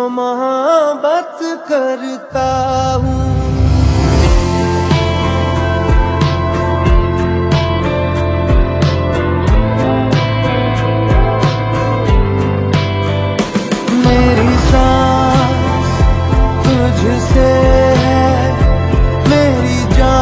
मोहब्बत करता हूँ। मेरी सांस तुझसे है, मेरी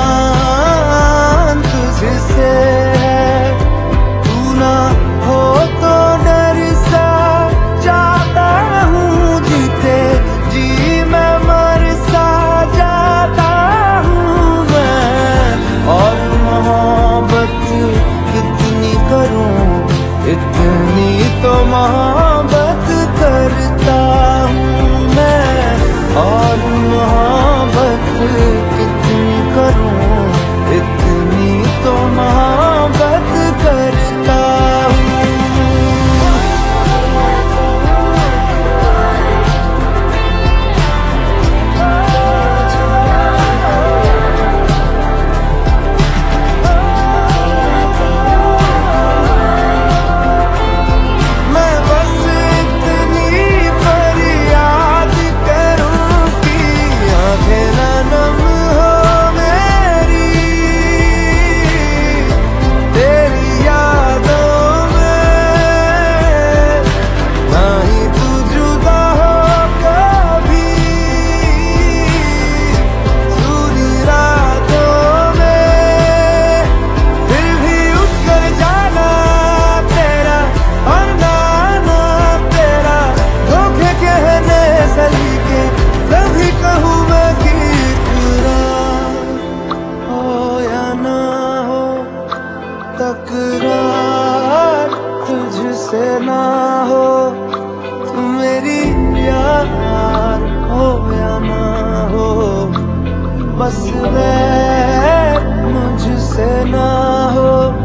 जान तुझसे है। तू ना हो तो डर सा जाता हूँ, जीते जी मैं मर सा जाता हूँ मैं। और मोहब्बत कितनी करूँ, इतनी तो मोहब्बत करता हूँ मैं। और मोहब्बत कितनी करूँ, इतनी तो मोहब्बत करता हूँ। मैं बस इतनी फरियाद करूं कि आंखें न नम हो मेरी, तेरी यादों में ना ही तू जुदा हो कभी। सूनी रातों में फिर भी उठ कर जाना तेरा और नाना तेरा। धोखे कहने सलीके तभी कहूँ मैं कि इकरार हो या ना हो, तकरार तुझसे ना हो। तू मेरी यार हो या ना हो, बस वैर मुझसे ना हो।